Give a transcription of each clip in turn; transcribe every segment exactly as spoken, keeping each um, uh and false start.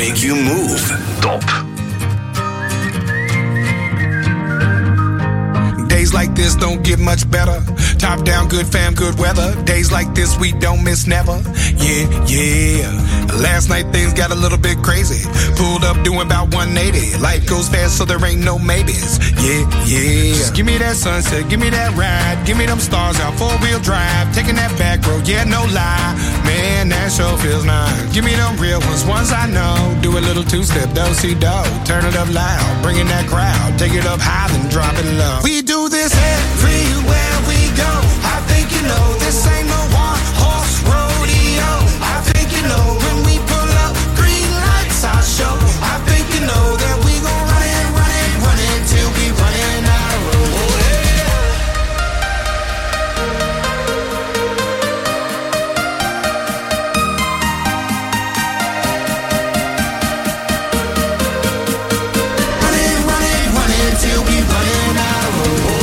make you move. Top. Days like this don't get much better. Top down, good fam, good weather. Days like this we don't miss never. Yeah, yeah. Last night things got a little bit crazy. Pulled up doing about one eighty. Life goes fast so there ain't no maybes. Yeah, yeah. Just give me that sunset, give me that ride. Give me them stars out, four-wheel drive. Taking that back road, yeah, no lie. Man, that sure feels nice. Give me them real ones, ones I know. Do a little two-step, do-si-do. Turn it up loud, bringing that crowd. Take it up high, then drop it low. We do this everywhere we go. I think you know this ain't no one-horse rodeo. I think you know when we pull up, green lights our show. I think you know that we gon' run it, run it, run it till we running out of road. Run it, run it, run it till we running out of road.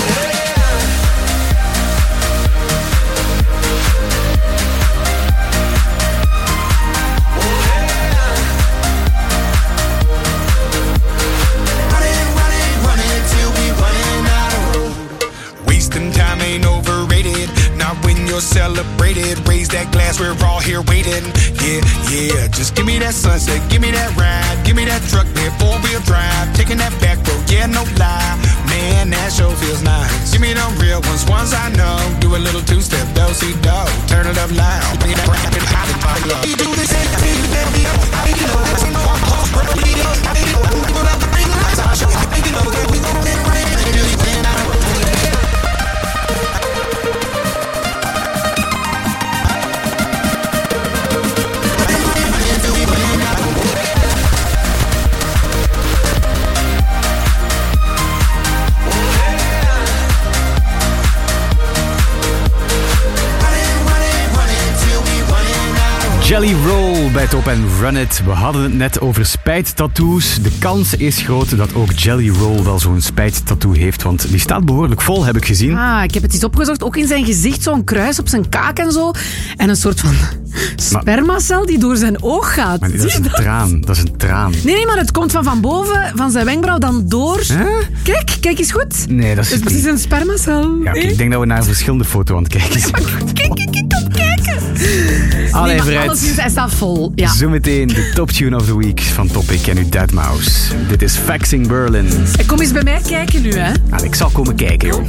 You're celebrated, raise that glass, we're all here waiting. Yeah, yeah, just give me that sunset, give me that ride, give me that truck there, four-wheel drive, taking that back road, yeah, no lie. Man, that sure feels nice. Give me them real ones, ones I know. Do a little two-step, do-si-do. Turn it up loud, bring it that rap and hot and body up. You do this and I think you never be up. I think you know that's in the one-horse rodeo. I think you know when we pull out the green lights, I'll show you. I think you know that we gon' let it rain until you plan out. Jelly Roll bij Top en Run It. We hadden het net over spijttattoos. De kans is groot dat ook Jelly Roll wel zo'n spijttattoo heeft, want die staat behoorlijk vol, heb ik gezien. Ah, ik heb het eens opgezocht. Ook in zijn gezicht, zo'n kruis op zijn kaak en zo. En een soort van spermacel die door zijn oog gaat. Maar dat is een traan, dat is een traan. Nee, nee, maar het komt van van boven, van zijn wenkbrauw, dan door. Huh? Kijk, kijk eens goed. Nee, dat is het is precies een spermacel. Ja, nee? Ik denk dat we naar een verschillende foto aan het kijken zijn. Kijk, kijk, kijk, kom kijken. Allee, nee, vooruit. Alleszins, hij staat vol. Ja. Zometeen de top tune of the week van Topic en uw deadmau five. Dit is Faxing Berlin. En kom eens bij mij kijken nu, hè. Nou, ik zal komen kijken, jong.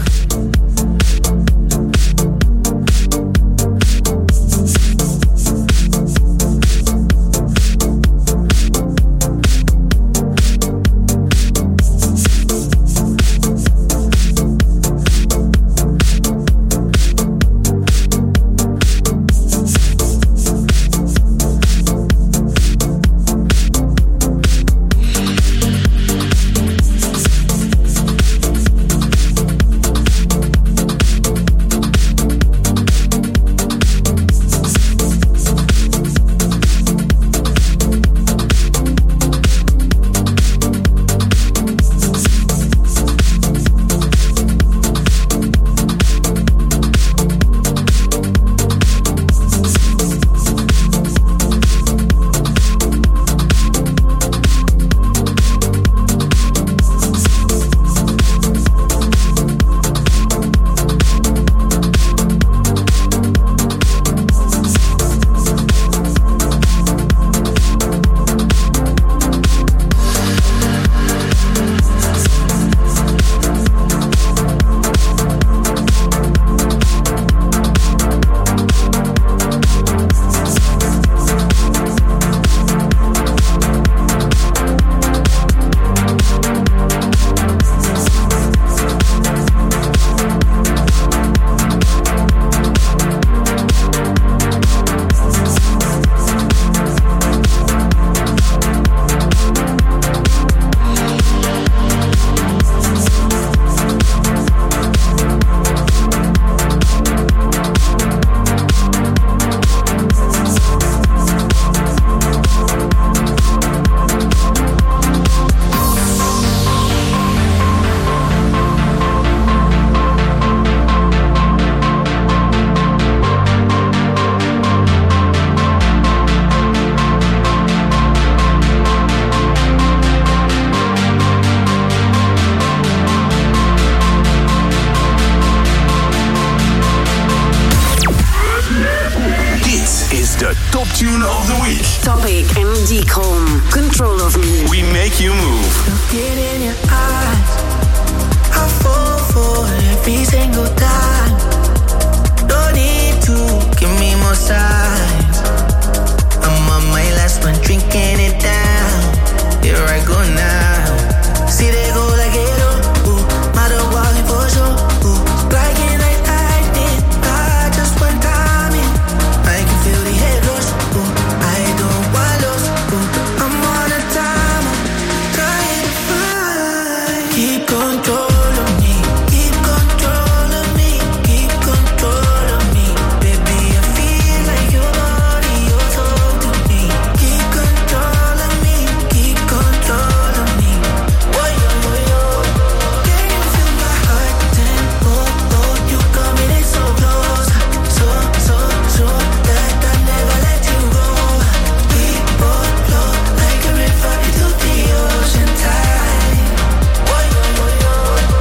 Tune of the Week. Topic M D Calm. Control of Me. We make you move. Look it in your eyes. I fall for every single time. No need to give me more signs. I'm on my last one, drinking it down. Here I go now. See they go like it up. Ooh, matter walking for sure. Ooh, like it like lightning. I just one time in. I can feel the head rush. Ooh, I don't want lost. Ooh, I'm on a timer. Trying to find. Keep control of me. Keep control of me. Keep control of me. Baby, I feel like your body, your soul to me. Keep control of me. Keep control of me. Oh, yo, yo, yo. Can you feel my heart tempo? Oh, you coming in so close. So, so, so that I never let you go. We both flow like a river into the ocean tide. Oh, yo, yo, yo.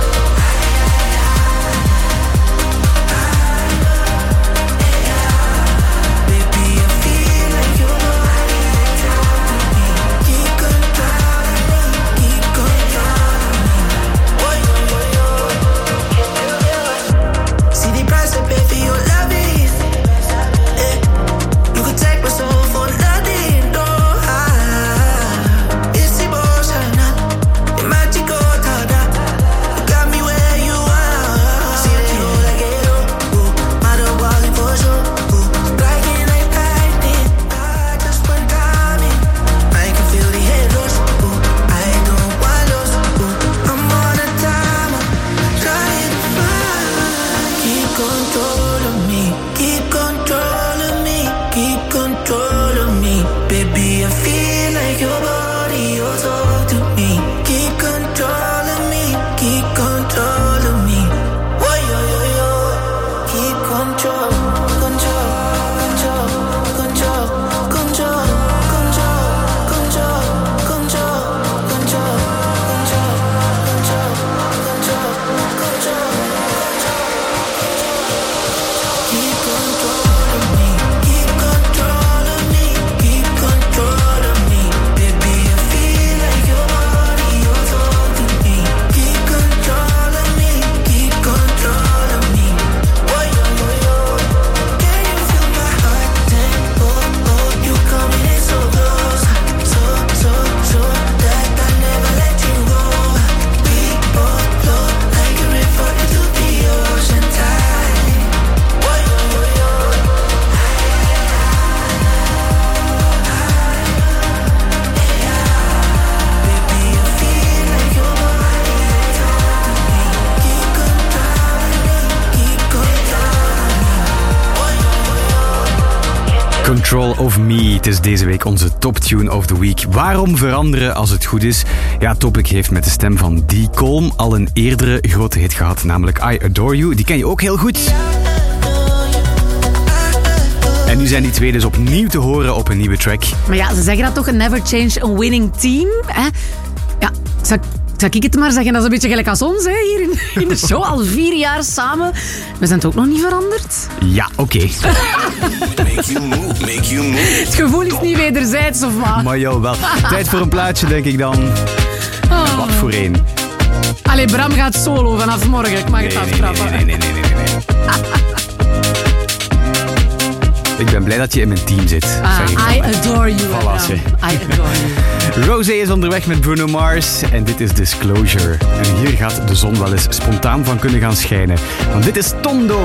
Baby, I feel like your body is out to me. Keep control of me. Keep control of me. Oh, yo, yo, yo. See the price I pay for your love is. Eh. You could take my soul for nothing, no. Ah, it's emotional, the magical tada. You got me where you are. See that you like it up. Ooh, matter walking for sure. Ooh, like it like lightning. I just one time in. I can feel the head rush. Ooh, I don't want lost. Ooh, I'm on a timer. Trying to find. Keep control of me. Keep control of me. Keep control of me. Baby, I feel like your body, your soul to me. Keep control of me. Keep control of me. Oh, yo, yo, yo. Keep control. Control. Control. Control. Control. Control. Control. Control. Control. Control. Control. Control. Control. Keep control of me. Keep control of me. Keep control of me. Baby, I feel like your body, your soul to me. Keep control of me. Keep control of me. Oh, yo, yo, yo. Can you feel my heart tempo? Oh, you coming in so close. So, so, so that I never let you go. We both flow like a river into the ocean tide. Oh, yo, yo, yo. Baby, I feel like your body is out to me. Keep control of me. Keep control of me. Oh, yo, yo, yo. Control of Me. Het is deze week onze top tune of the week. Waarom veranderen als het goed is? Ja, Topic heeft met de stem van D. Colm al een eerdere grote hit gehad, namelijk I Adore You. Die ken je ook heel goed. En nu zijn die twee dus opnieuw te horen op een nieuwe track. Maar ja, ze zeggen dat toch, een never change a winning team. Hè? Ja, zou, zou ik het maar zeggen, dat is een beetje gelijk als ons hè, hier in, in de show. Al vier jaar samen. We zijn toch nog niet veranderd? Ja, oké. Make you move, make you move. Het gevoel is niet wederzijds, of wat? Maar jou wel. Tijd voor een plaatje, denk ik dan. Oh. Wat voor één? Allee, Bram gaat solo vanaf morgen. Ik mag het Nee, nee, aftrappen. nee, nee, nee, nee, nee, nee. Ik ben blij dat je in mijn team zit. Ah, zeg ik dan I maar. adore you, Voilà, Bram. zeg. I adore you. Rosé is onderweg met Bruno Mars en dit is Disclosure. En hier gaat de zon wel eens spontaan van kunnen gaan schijnen. Want dit is Tondo.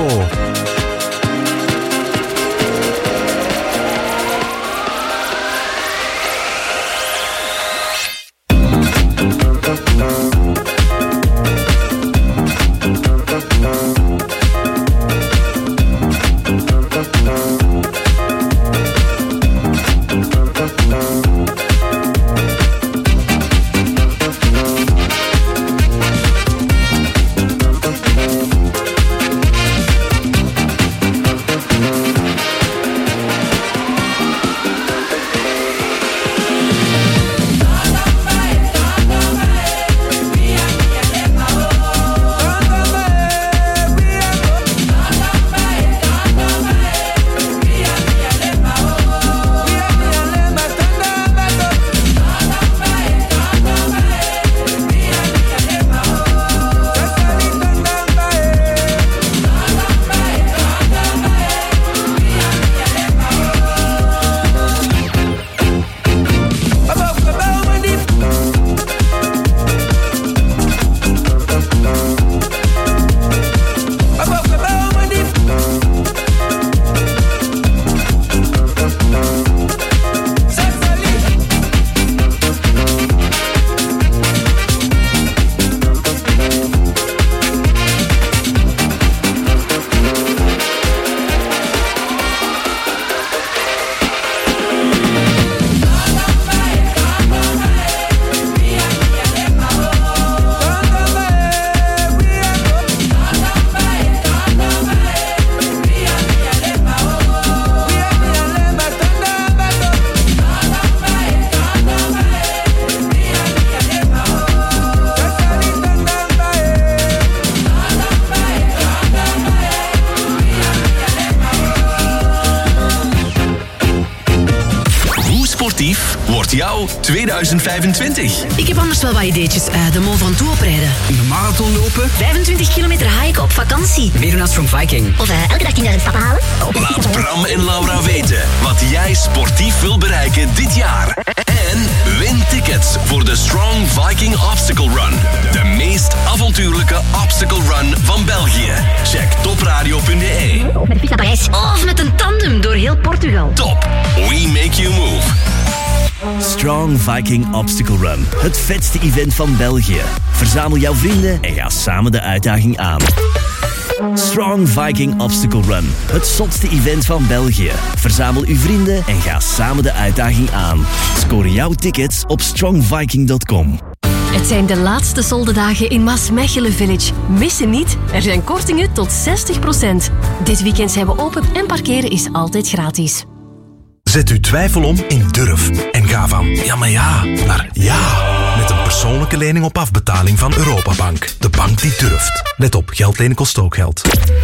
wordt jouw tweeduizend vijfentwintig. Ik heb anders wel wat ideetjes. Uh, de Mont Ventoux oprijden. Een marathon lopen? vijfentwintig kilometer hiken op vakantie. Meedoen aan Strong Viking. Of uh, elke dag tienduizend stappen halen. Oh. Laat Bram en Laura weten wat jij sportief wil bereiken dit jaar. En win tickets voor de Strong Viking Obstacle Run. De meest avontuurlijke obstacle run van België. Check topradio punt b e. Met de fiets naar Parijs. Of met een tandem door heel Portugal. Top. We make you move. Strong Viking Obstacle Run. Het vetste event van België. Verzamel jouw vrienden en ga samen de uitdaging aan. Strong Viking Obstacle Run. Het zotste event van België. Verzamel uw vrienden en ga samen de uitdaging aan. Score jouw tickets op strong viking dot com. Het zijn de laatste soldedagen in Maasmechelen Village. Mis hem niet, er zijn kortingen tot zestig procent. Dit weekend zijn we open en parkeren is altijd gratis. Zet uw twijfel om in durf en ga van ja maar ja naar ja. Met een persoonlijke lening op afbetaling van Europabank. De bank die durft. Let op, geld lenen kost ook geld.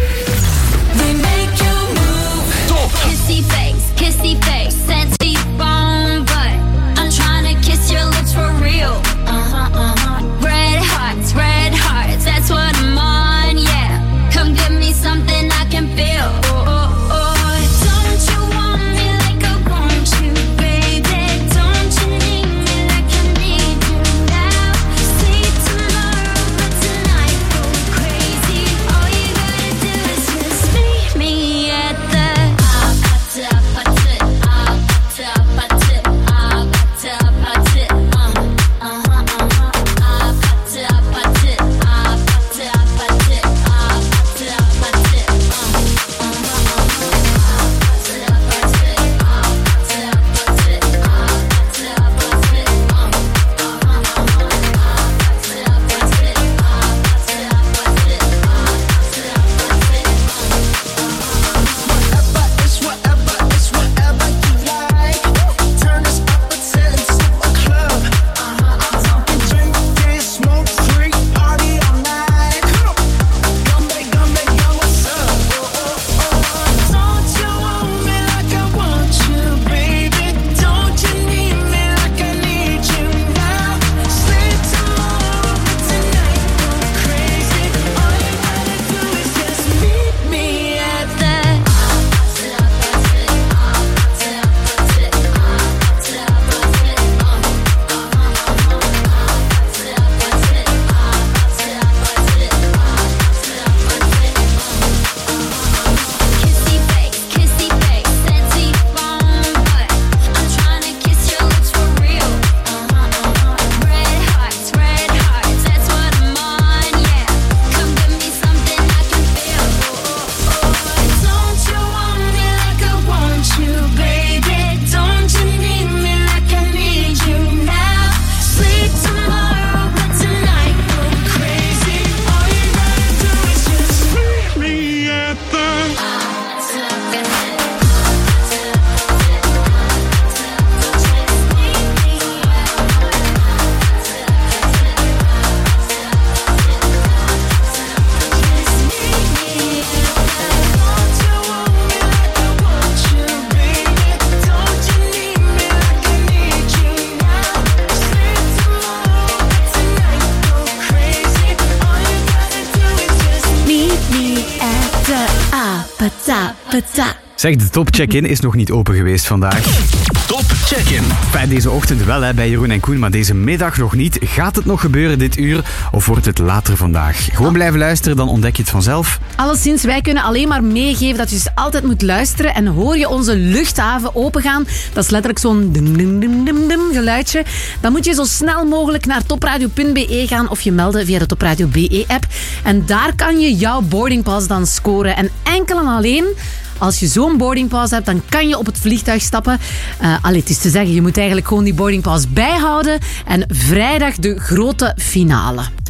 Top! Kissy face, kissy face, sexy phone, but I'm trying to kiss your lips for real. Uh-huh, uh-huh. Red hearts, red hearts, that's what I'm on, yeah. Come give me something I can feel. Oh, oh, oh. Don't you want me like I want you, baby? Don't you need me like I need you now? See tomorrow, but tonight go crazy. All you gotta do is just meet me at the Zeg, de Top Check-in is nog niet open geweest vandaag. Top Check-in. Bij deze ochtend wel, hè, bij Jeroen en Koen, maar deze middag nog niet. Gaat het nog gebeuren dit uur of wordt het later vandaag? Gewoon blijven luisteren, dan ontdek je het vanzelf. Alleszins, wij kunnen alleen maar meegeven dat je dus altijd moet luisteren. En hoor je onze luchthaven opengaan, dat is letterlijk zo'n dum, dum, dum, dum, dum geluidje. Dan moet je zo snel mogelijk naar topradio punt b e gaan of je melden via de Topradio B E-app. En daar kan je jouw boardingpass dan scoren. En enkel en alleen... Als je zo'n boardingpass hebt, dan kan je op het vliegtuig stappen. Uh, allee, het is te zeggen, je moet eigenlijk gewoon die boardingpass bijhouden. En vrijdag de grote finale.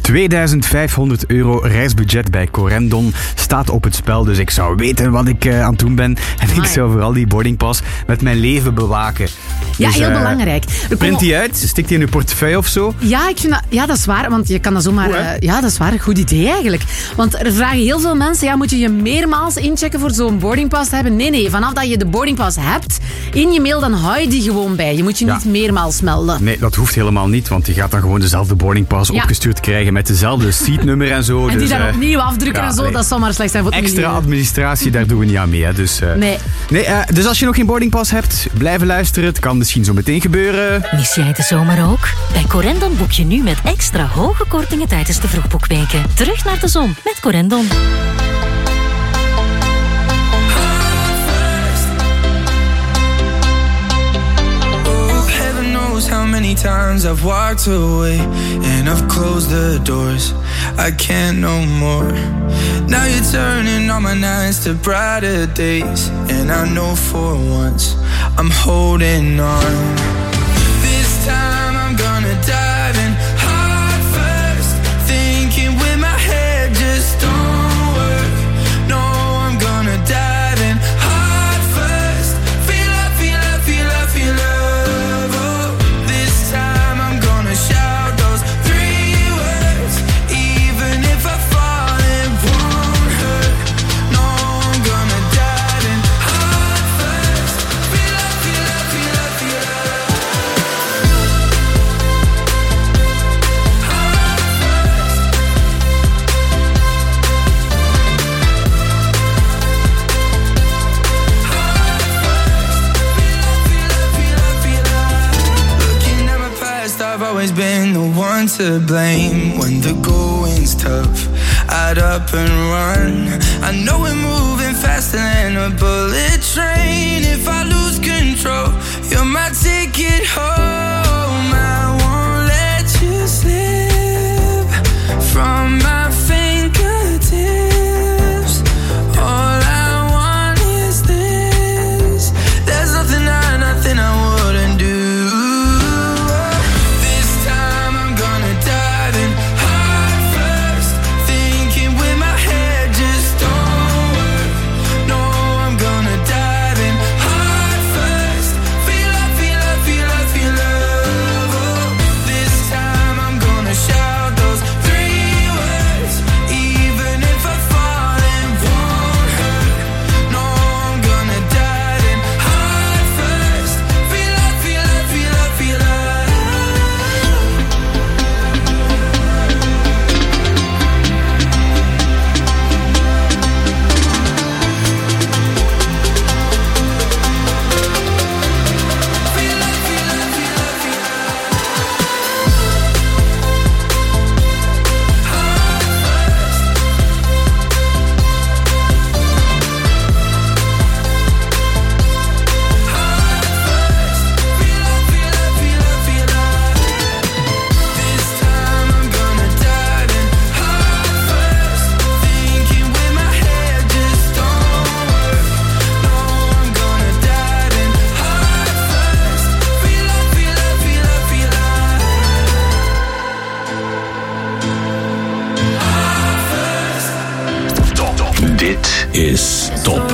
tweeduizend vijfhonderd euro reisbudget bij Corendon staat op het spel. Dus ik zou weten wat ik uh, aan het doen ben. En ik zou vooral die boardingpass met mijn leven bewaken. Ja, dus, heel uh, belangrijk. Er print komen... die uit, stik die in je portefeuille of zo. Ja, ik vind dat, ja, dat is waar. Want je kan dat zomaar... Goed, uh, ja, dat is waar. Een goed idee eigenlijk. Want er vragen heel veel mensen... Ja, moet je je meermaals inchecken voor zo'n boardingpass te hebben? Nee, nee. Vanaf dat je de boardingpass hebt in je mail, dan hou je die gewoon bij. Je moet je ja. niet meermaals melden. Nee, dat hoeft helemaal niet. Want je gaat dan gewoon dezelfde boardingpass ja. opgestuurd krijgen met dezelfde seatnummer en zo. En die dus, dan uh, opnieuw afdrukken ja, en zo. nee. Dat zal maar slecht zijn voor het Extra milieu. administratie, daar doen we niet aan mee. Hè. Dus, uh, nee. nee uh, dus als je nog geen boardingpass hebt, blijven luisteren. Het kan misschien zo meteen gebeuren. Mis jij de zomer ook? Bij Corendon boek je nu met extra hoge kortingen tijdens de vroegboekweken. Terug naar de zon met Corendon. How many times I've walked away and I've closed the doors. I can't no more. Now you're turning all my nights to brighter days, and I know for once I'm holding on. This time I'm gonna dive in heart first, thinking with my head just don't work. No, I'm gonna dive in heart first. Feel up, feel up, feel up, feel up. Been the one to blame when the going's tough. I'd up and run. I know we're moving faster than a bullet train. If I lose control, you're my ticket home. I won't let you slip from my fingertips. All I want is this. There's nothing I, nothing I wouldn't do. Is top.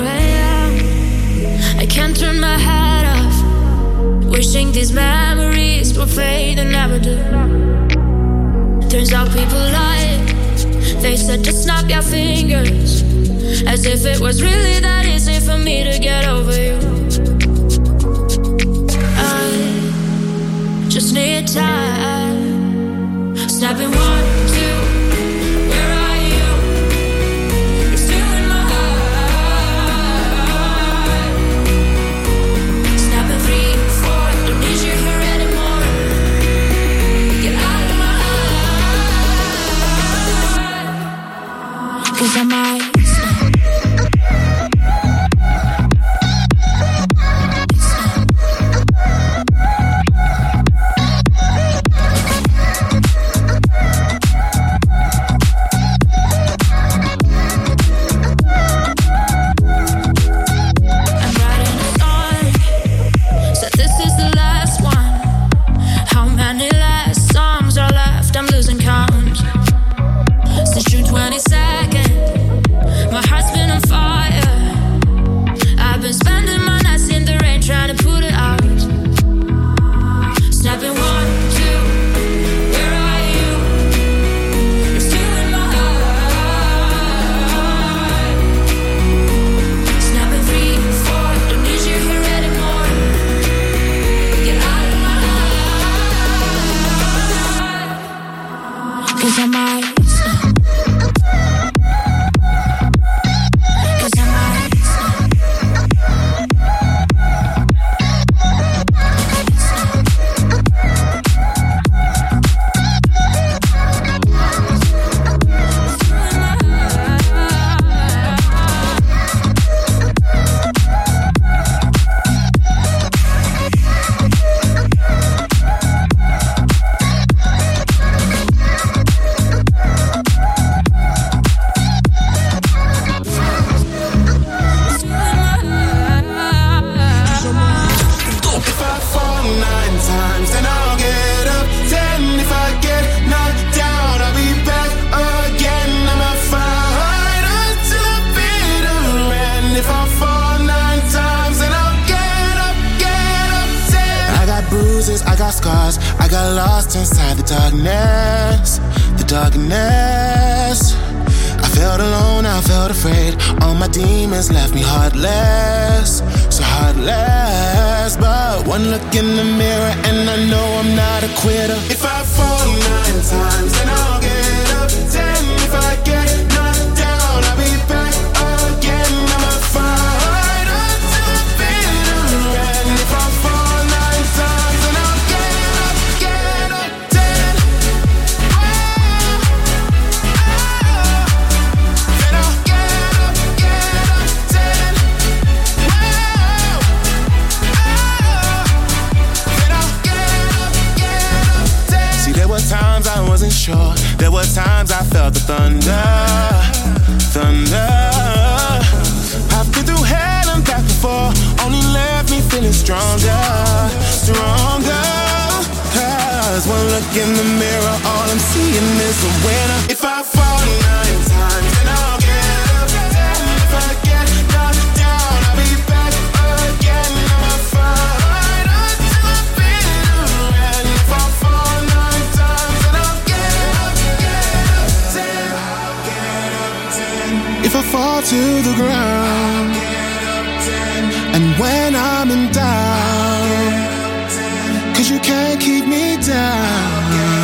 I can't turn my head off, wishing these memories will fade and never do. Turns out people lie. They said just snap your fingers, as if it was really that easy for me to get over you. I just need time. Snapping one, two. Cause I might Cause I'm ice. Cause I'm ice. I got lost inside the darkness, the darkness. I felt alone, I felt afraid. All my demons left me heartless, so heartless. But one look in the mirror and I know I'm not a quitter. If I fall nine times, then I'll get up ten. If I get knocked down, I'll be back again. I'm a fighter to the bitter end. If I fall nine times, then I'll times I wasn't sure. There were times I felt the thunder, thunder. I've been through hell and back before. Only left me feeling stronger, stronger. Cause one look in the mirror, all I'm seeing is a winner. If I fall nine times, then I'll get up ten. If I get knocked down, I'll be back again. I'm a fighter to the bitter end. If I fall nine times, if I fall to the ground, and when I'm in doubt, cause you can't keep me down.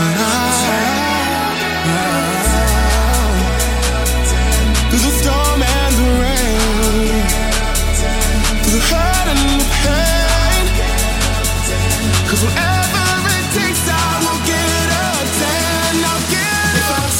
Through the storm and the rain, through the hurt and the pain, cause whatever it takes I will get a ten. I'll get it. If I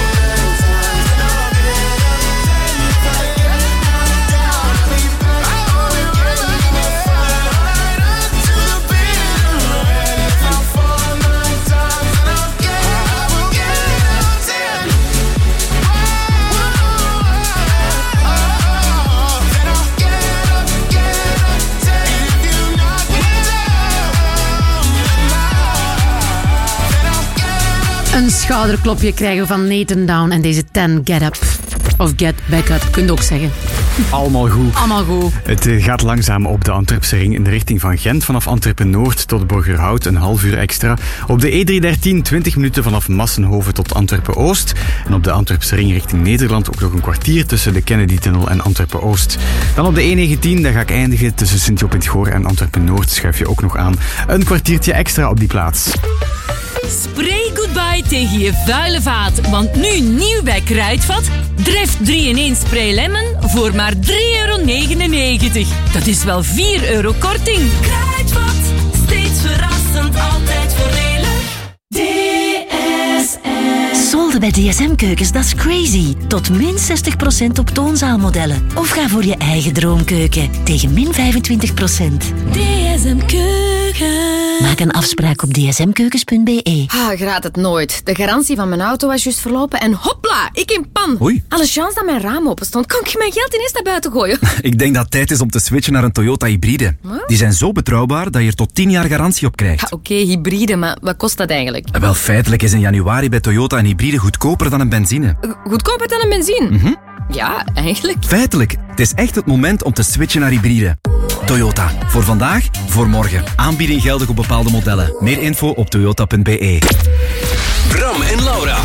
Een schouderklopje krijgen van Nathan Down en deze ten Get Up. Of Get Back Up, kun je ook zeggen. Allemaal goed. Allemaal goed. Het gaat langzaam op de Antwerpse ring in de richting van Gent. Vanaf Antwerpen-Noord tot Borgerhout een half uur extra. Op de E driehonderddertien twintig minuten vanaf Massenhoven tot Antwerpen-Oost. En op de Antwerpse ring richting Nederland ook nog een kwartier tussen de Kennedy-tunnel en Antwerpen-Oost. Dan op de E negentien, daar ga ik eindigen. Tussen Sint-Job-in-het-Goor en Antwerpen-Noord schuif je ook nog aan. Een kwartiertje extra op die plaats. Spray goodbye tegen je vuile vaat. Want nu nieuw bij Kruidvat. Dreft drie in één spray lemon voor maar drie euro negenennegentig. Dat is wel vier euro korting. Kruidvat, steeds verrassend, altijd voordelig. D S M. Solden bij D S M-keukens, dat is crazy. Tot min zestig procent op toonzaalmodellen. Of ga voor je eigen droomkeuken tegen min vijfentwintig procent. D S M-keuken. Maak een afspraak op d s m keukens punt b e. Ah, je raadt het nooit. De garantie van mijn auto was juist verlopen en hopla, ik in pan. Oei. Alle chance dat mijn raam open stond, kon ik mijn geld ineens naar buiten gooien. Ik denk dat het tijd is om te switchen naar een Toyota hybride. Huh? Die zijn zo betrouwbaar dat je er tot tien jaar garantie op krijgt. Ja, Oké, okay, hybride, maar wat kost dat eigenlijk? Wel, feitelijk is in januari bij Toyota een hybride goedkoper dan een benzine. G- goedkoper dan een benzine? Mm-hmm. Ja, eigenlijk. Feitelijk, het is echt het moment om te switchen naar hybride. Toyota, voor vandaag, voor morgen. Aanbieding geldig op bepaalde modellen. Meer info op toyota punt b e. Bram en Laura.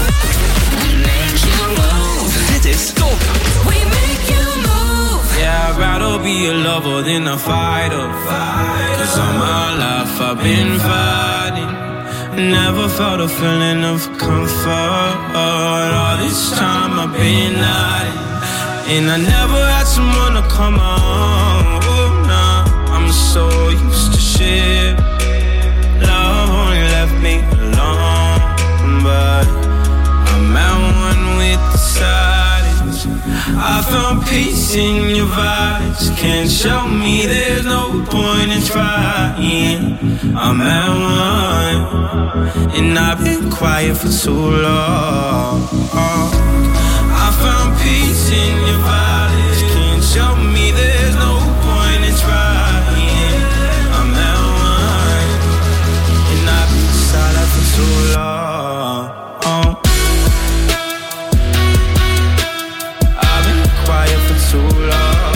Dit is Top. We make you move. Yeah, I'd rather be a lover than a fighter. Cause all my life I've been fighting. Never felt a feeling of comfort. All this time I've been out, and I never had someone to come on. Oh, nah, I'm so used to shit. Love only left me alone, but I'm at one with the silence. I found peace in your vibes. Can't show me there's no point in trying. I'm at one, and I've been quiet for too long. I found peace in your vibes. Can't show me there's no point in trying. I'm at one, and I've been silent for too long. I've been quiet for too long.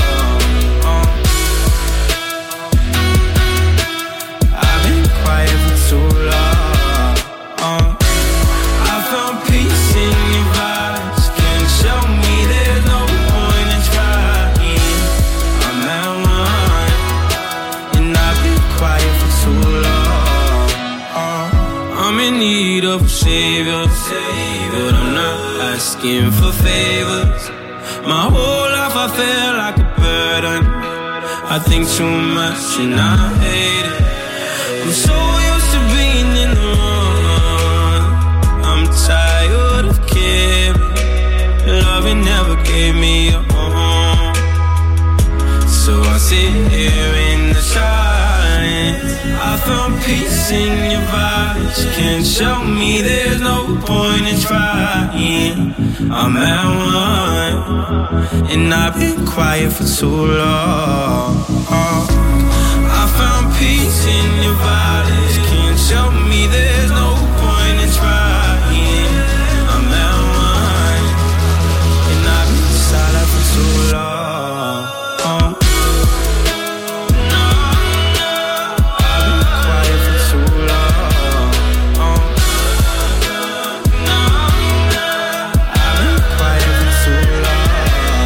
I've been quiet for too long. I found peace in your vibes. Can't show me there's no point in trying. I'm at one, and I've been quiet for too long. I'm in need of a savior, but I'm not asking for favors. My whole life I feel like a burden. I think too much and I hate it. I'm so used to being in the wrong. I'm tired of caring. Loving never gave me a home. So I sit here in the silence. I found peace in your vibes. Can't show me there's no point in trying. I'm at one, and I've been quiet for too long. I found peace in your vibes. Can't show me there's no point in trying. I'm at one, and I've been silent for too long. No, no, I've been quiet for too long. No, no, I've been quiet for too long.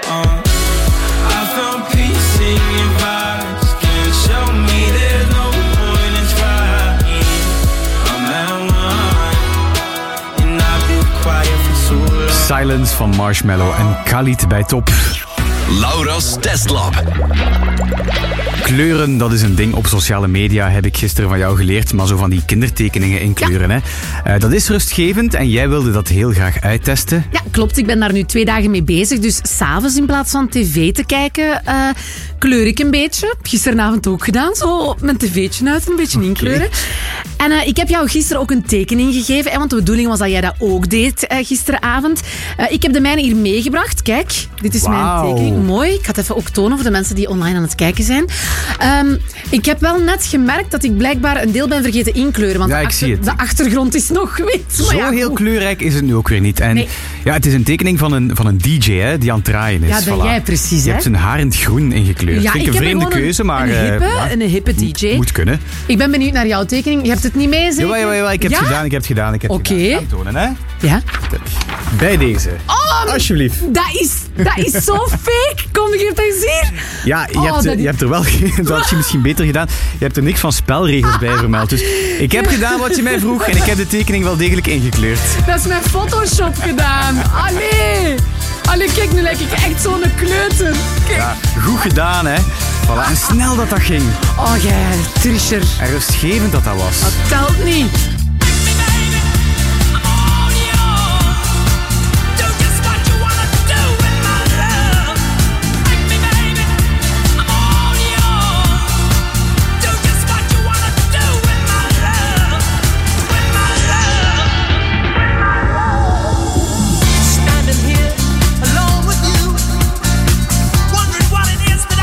I found peace in your vibes. Can't show me there's no point in trying. I'm at one, and I've been quiet for too long. Silence van Marshmello en Khalid bij Top. Laura's Testlab. Kleuren, dat is een ding op sociale media, heb ik gisteren van jou geleerd. Maar zo van die kindertekeningen in kleuren. Ja. Hè. Uh, dat is rustgevend en jij wilde dat heel graag uittesten. Ja, klopt. Ik ben daar nu twee dagen mee bezig. Dus s'avonds in plaats van tv te kijken, uh, kleur ik een beetje. Gisteravond ook gedaan. Zo mijn tv'tje uit, een beetje okay. inkleuren. En uh, ik heb jou gisteren ook een tekening gegeven. Hè, want de bedoeling was dat jij dat ook deed uh, gisteravond. Uh, ik heb de mijne hier meegebracht. Kijk, dit is wow. mijn tekening. Mooi. Ik ga het even ook tonen voor de mensen die online aan het kijken zijn. Um, ik heb wel net gemerkt dat ik blijkbaar een deel ben vergeten inkleuren. Want ja, de, ik achter, zie het. de achtergrond is nog wit. Zo ja, heel kleurrijk is het nu ook weer niet. En nee. ja, het is een tekening van een, van een D J hè, die aan het draaien is. Ja, dat voilà. jij precies. Je hè? hebt zijn haar in het groen ingekleurd. Ja, Vind ik een vreemde keuze, een, maar... Een hippe, uh, ja, een hippe D J. Moet kunnen. Ik ben benieuwd naar jouw tekening. Je hebt het niet mee, zeker? Jawel, jawel, jawel. Ik heb ja? het gedaan, ik heb het gedaan. Oké. Okay. tonen, hè? Ja. Bij deze. Oh, alsjeblieft. Dat is, dat is zo fake. Kom ik hier eens hier? Ja, je, oh, hebt, dat... je hebt er wel... Dat had je misschien beter gedaan. Je hebt er niks van spelregels bij vermeld. Dus ik heb gedaan wat je mij vroeg en ik heb de tekening wel degelijk ingekleurd. Dat is met Photoshop gedaan. Allee. Allee, kijk, nu lijk ik echt zo'n kleuter. Kijk. Ja, goed gedaan, hè. Voilà. En snel dat dat ging. Oh, jij, Trischer. En rustgevend dat dat was. Dat telt niet.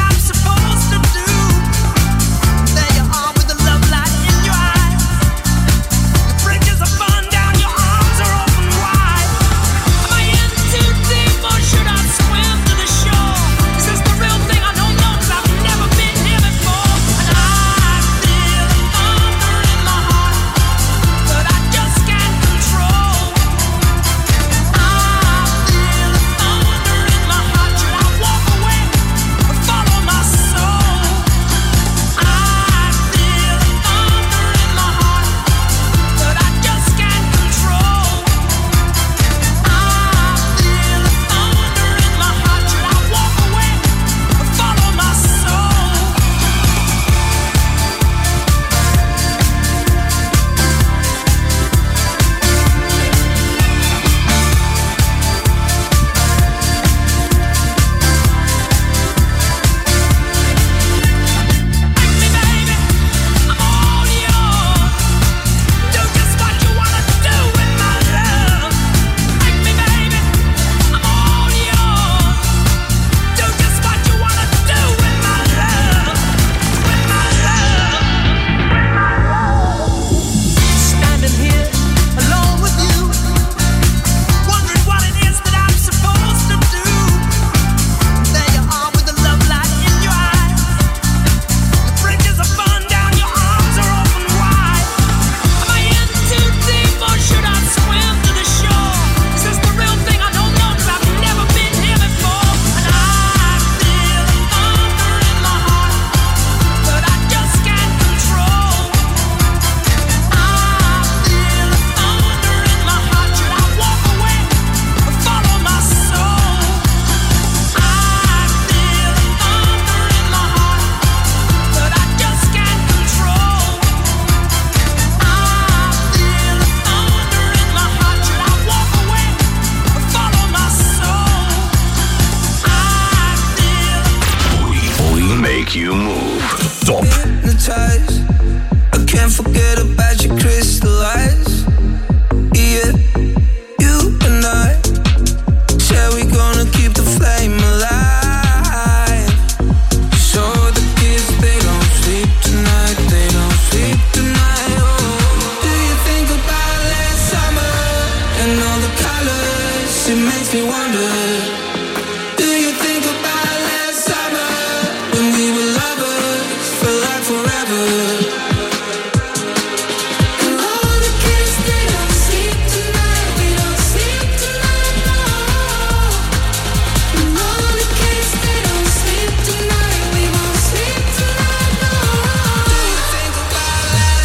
There you are with the love light in your eyes. It makes me wonder. Do you think about last summer when we were lovers for like forever? And all the kids they don't sleep tonight, we don't sleep tonight, no. And all the kids they don't sleep tonight, we won't sleep tonight, no. Do you think about last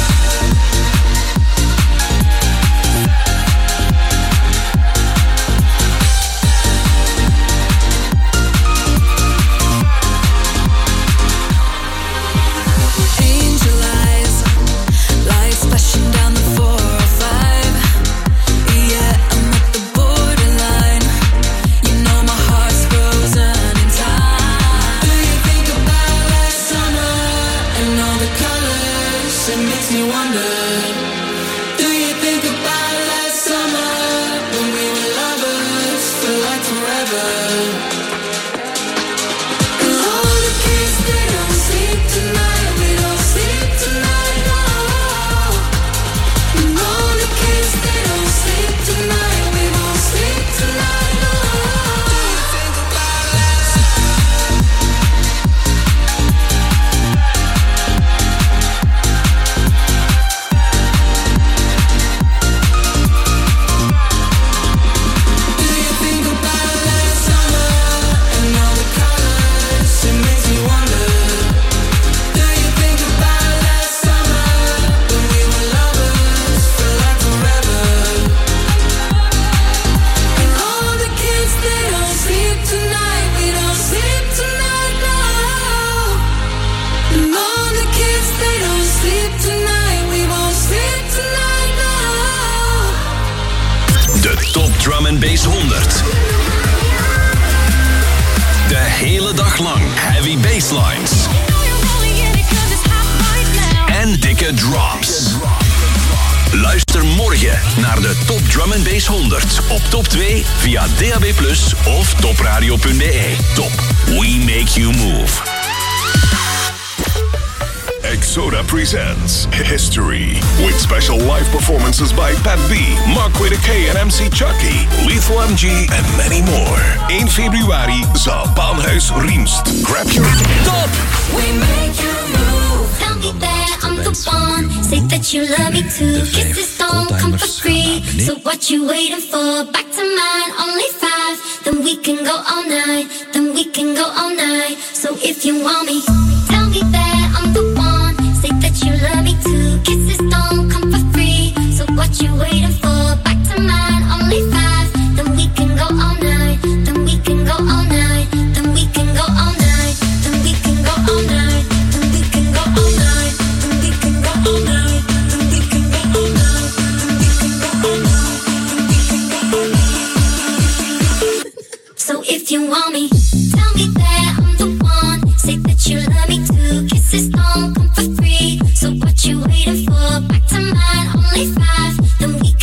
Angel eyes, lights flashing down the four oh five. Yeah, I'm at the borderline. You know my heart's frozen in time. Do you think about last summer and all the colors? It makes me wonder. Do you think about last summer when we were lovers for like forever? And all the kids they don't sleep tonight, we don't sleep tonight, no. And all the kids they don't sleep tonight, we won't sleep tonight, no. Do you think about last? Do you think about last summer and all the colors? It makes me wonder. Do you think about last summer when we were lovers for like forever? And all the kids they don't sleep tonight, we don't sleep tonight, no. And all the kids they don't sleep tonight, we won't sleep tonight, no. De Top Drum and Bass honderd. De hele dag lang heavy basslines. En dikke drops. Luister morgen naar de Top Drum and Bass honderd op Top twee via D A B plus, of topradio punt b e. Top. We make you move. Exoda presents History with special live performances by Pat B, Mark With K and M C Chucky, Lethal M G and many more. één februari, zaal Baanhuis Riemst. Grab your Top! We make you move. Tell me that I'm the one. Say that you love me too. Kisses don't come for free. So what you waiting for? Back to mine, only five. Then we can go all night. Then we can go all night. So if you want me, tell me that I'm the one. Say that you love me too. Kisses don't come for free. So what you waiting for? Back to mine, only five. Then we can go all night. Then we can go all night. Then we can go all night. Then we can go all night. Then we can go all night. Then we can go all night. Then we can go all night. Then we can go all night. Then we can go all night. So if you want me, tell me that I'm the one. Say that you love me too. Kisses don't come for free. So what you waiting for? Back to mine, only five. Then we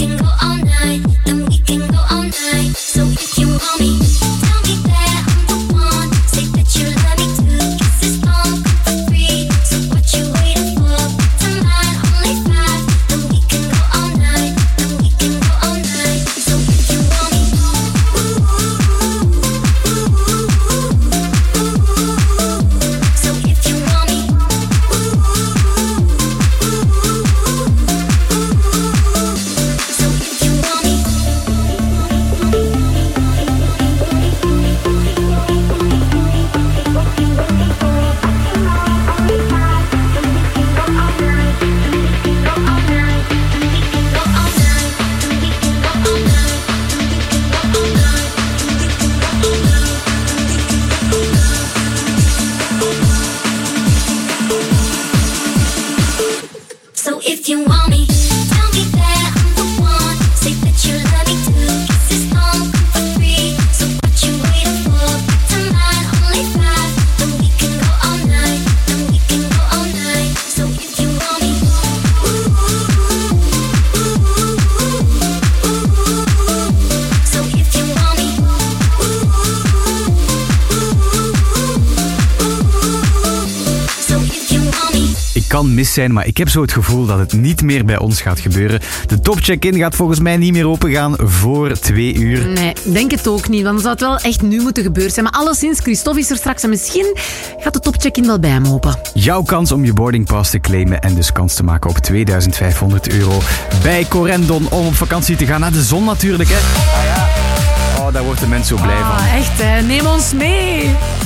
kan mis zijn, maar ik heb zo het gevoel dat het niet meer bij ons gaat gebeuren. De topcheck-in gaat volgens mij niet meer opengaan voor twee uur. Nee, denk het ook niet, want dan zou het wel echt nu moeten gebeuren zijn. Maar alleszins, Christophe is er straks en misschien gaat de topcheck-in wel bij hem open. Jouw kans om je boardingpass te claimen en dus kans te maken op tweeduizend vijfhonderd euro bij Corendon om op vakantie te gaan naar de zon natuurlijk, hè. Ah ja. Oh, daar wordt de mens zo blij van. Ah, echt, hè. Neem ons mee.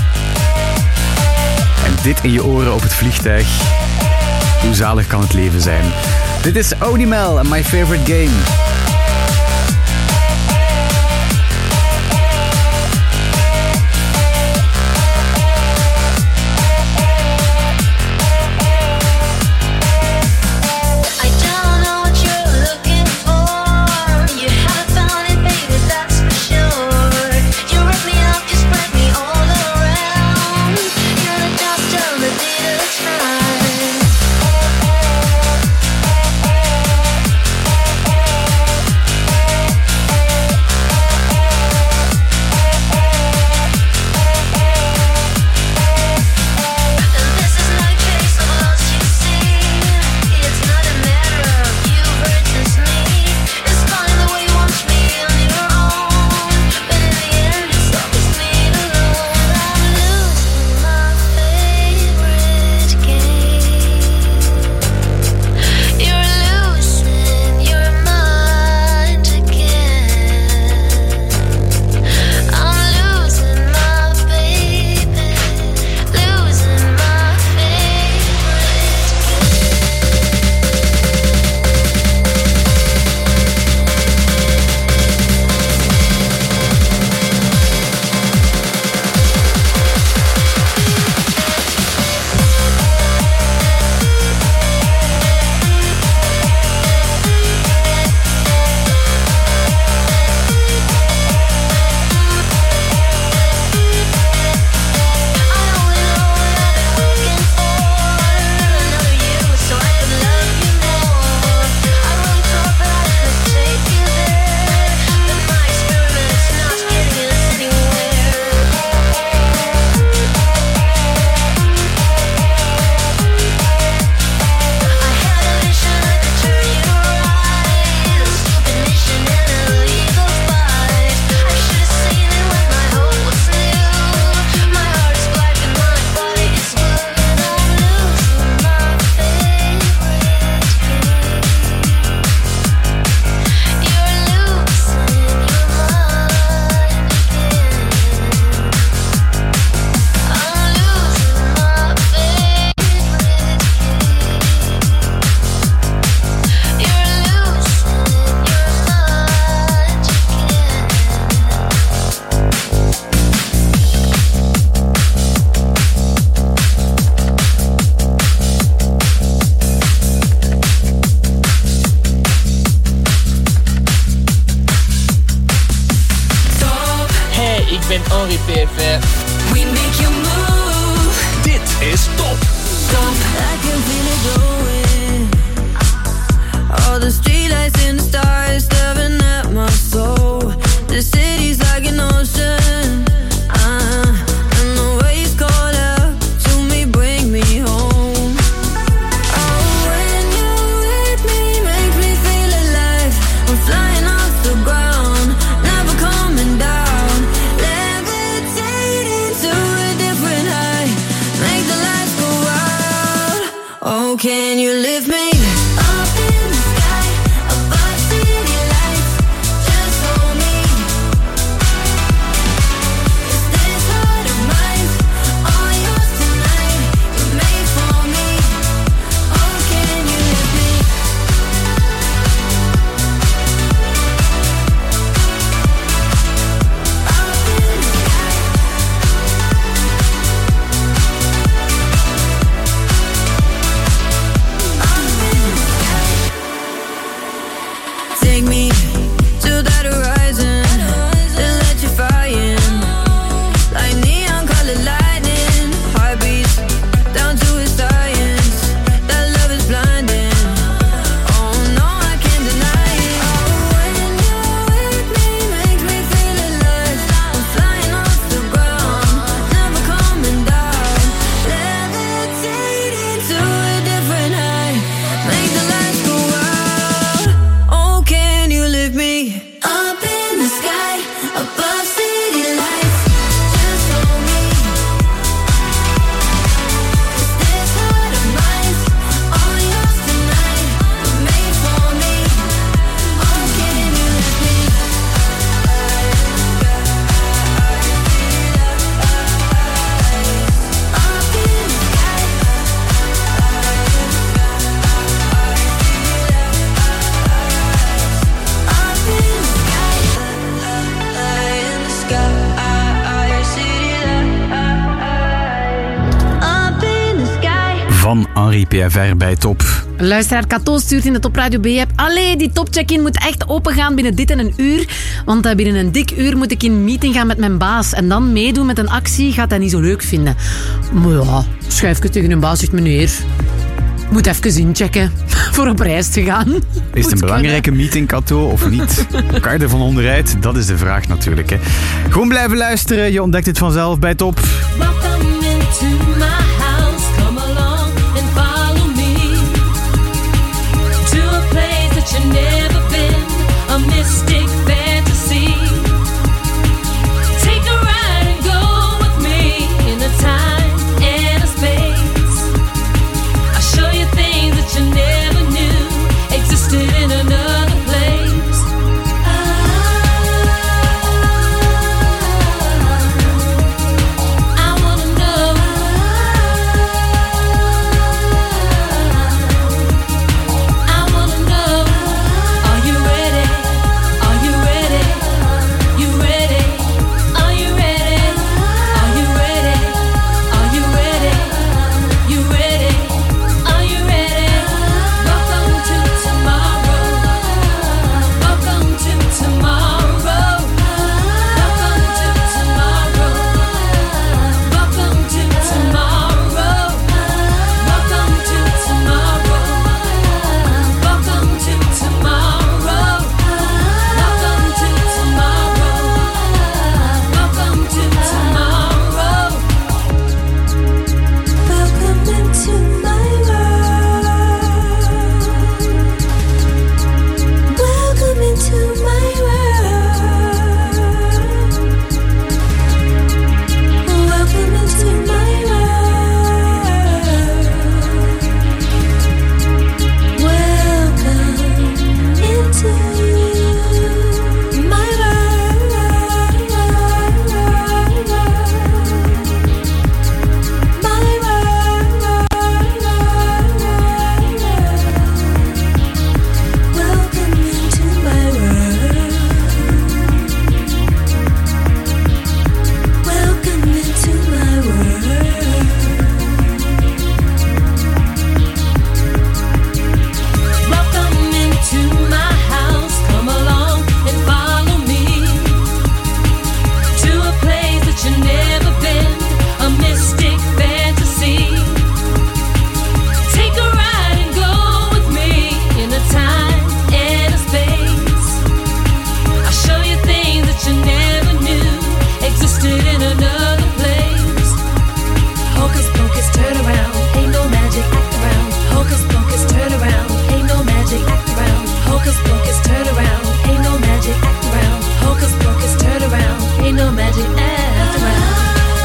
En dit in je oren op het vliegtuig. Hoe zalig kan het leven zijn? Dit is Odimel en My Favorite Game. ben Henri P F R. We make you move. Dit is Top. Top. I can feel it going. All the streetlights and the stars staring at my soul. The city's like an ocean. Uh, and the waves call out to me, bring me home. Oh, when you're with me, make me feel alive. I'm flying off the ground, never coming down. Levitating to a different high. Make the lights go out. Oh, van Henri P F R bij Top. Luisteraar Kato stuurt in de Top Radio B-app. Allee, die topcheck-in moet echt opengaan binnen dit en een uur. Want uh, binnen een dik uur moet ik in meeting gaan met mijn baas. En dan meedoen met een actie gaat hij niet zo leuk vinden. Maar ja, schuif ik tegen een baas, zegt meneer. Moet even inchecken voor op reis te gaan. Is het een belangrijke meeting, Kato, of niet? Kan je er van onderuit? Dat is de vraag natuurlijk. Hè. Gewoon blijven luisteren. Je ontdekt het vanzelf bij Top. Welcome into my house. Come along and follow me to a place that you've never been. A mystic fantasy. Take a ride and go with me in a time and a space. I'll show you things that you never knew existed in another place. I wanna know. I wanna know. Are you ready? Are you ready? You ready? Are you ready? Are you ready? Are you ready? You ready? Are you ready? Welcome to tomorrow. Welcome to tomorrow. Welcome to tomorrow. Welcome to tomorrow. Welcome to tomorrow. Welcome to tomorrow. Welcome to tomorrow. Welcome to tomorrow. Welcome into my world. Welcome into my world. Welcome into my world. Welcome into my Welcome into my house. Come along and follow me to a place that you've never been. A mystic fantasy. Take a ride and go with me in a time and a space. I'll show you things that you never knew existed in another place. Hocus pocus, turn around. Ain't no magic, act around. Hocus pocus, turn around. Ain't no magic, act around. Hocus pocus, turn around. Ain't no magic, act around. Hocus pocus, turn around. Ain't no magic, act around.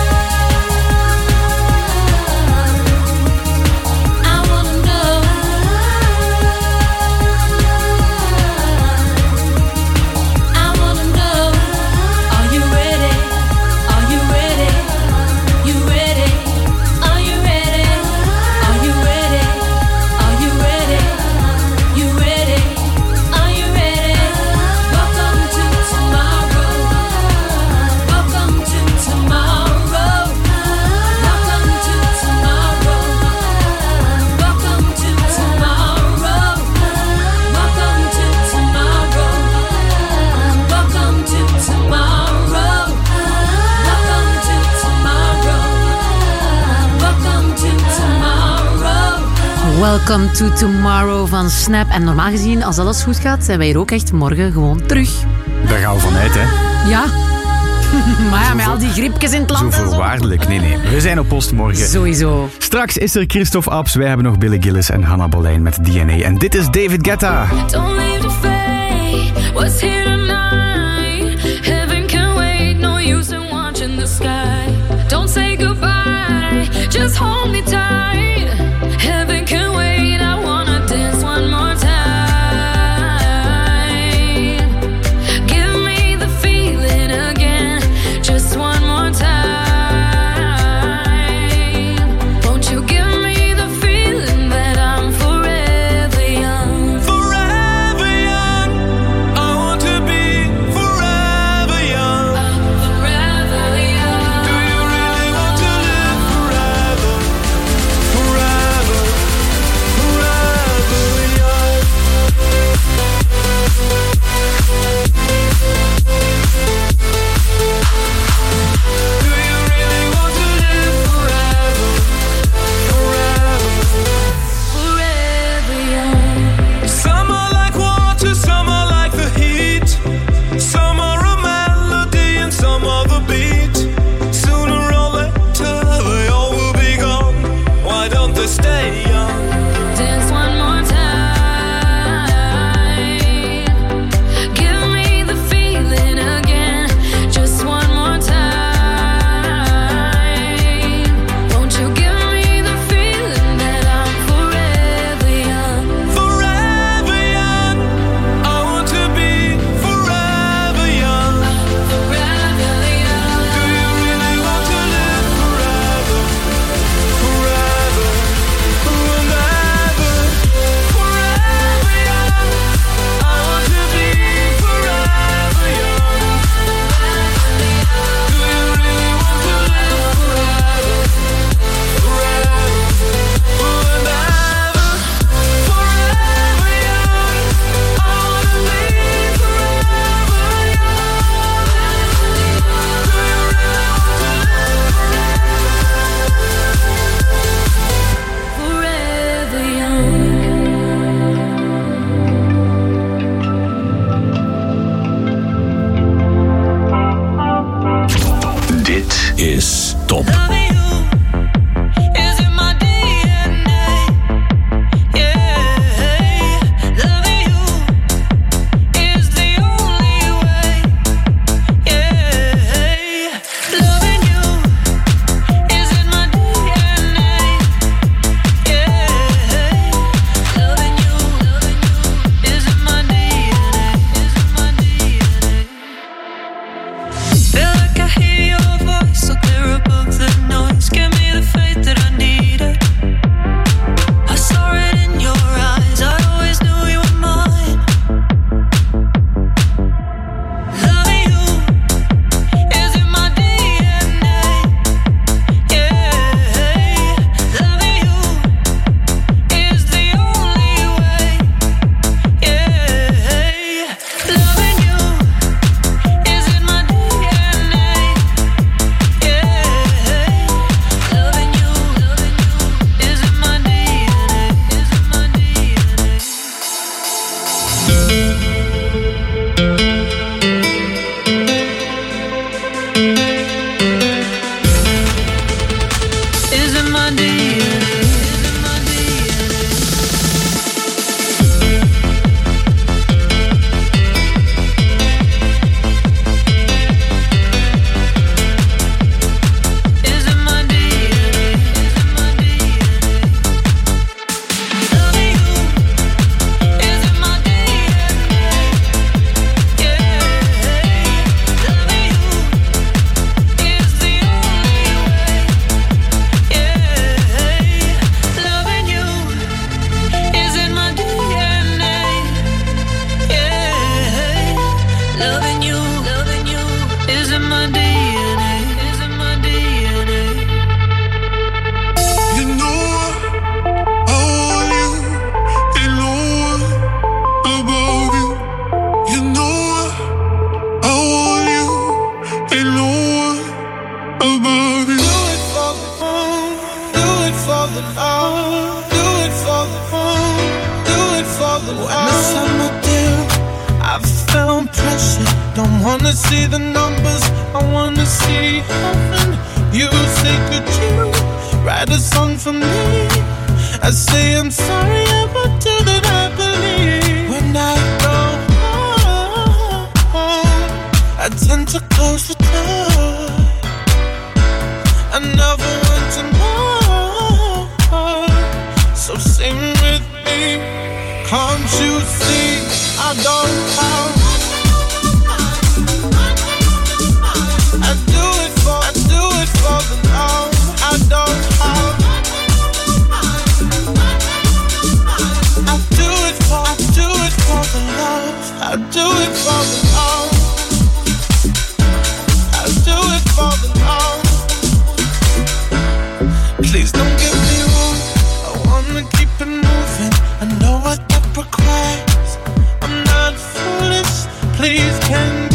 I wanna know. I wanna know. Are you ready? Are you ready? You ready? Are you ready? Are you ready? Are you ready? You ready? Are you ready? Welcome to tomorrow. Welcome to tomorrow. Welcome to tomorrow. Welcome to tomorrow. Welcome to tomorrow. Welcome to tomorrow. Welcome to tomorrow. Welcome to tomorrow. Welcome to Tomorrow van Snap. En normaal gezien, als alles goed gaat, zijn wij hier ook echt morgen gewoon terug. Daar gaan we vanuit, hè. Ja. Maar ja, met al die griepjes in het land Zo en zo. voorwaardelijk. Nee, nee. We zijn op post morgen. Sowieso. Straks is er Christophe Abs. Wij hebben nog Billy Gillis en Hannah Boleyn met D N A. En dit is David Guetta. Don't leave the fate. What's here tonight? Heaven can wait. No use in watching the sky. Don't say goodbye. Just hold me tight. Heaven can wait. I wanna dance one more time. Give me the feeling again. Just one more time. Won't you give me the feeling that I'm forever young? Forever young. I want to be forever young. Forever young. Do you really want to live forever? wanna see the numbers, I wanna see heaven. You say could you write a song for me? I say I'm sorry about you that I believe. When I go home, I tend to close the door. I never want to know. So sing with me, can't you see? I don't have. I do it for, I do it for the love. I don't have. I do it for, I do it for the love. I do it for the love. I do it for the love. Please don't get me wrong, I wanna keep it moving. I know what that requires. I'm not foolish, please can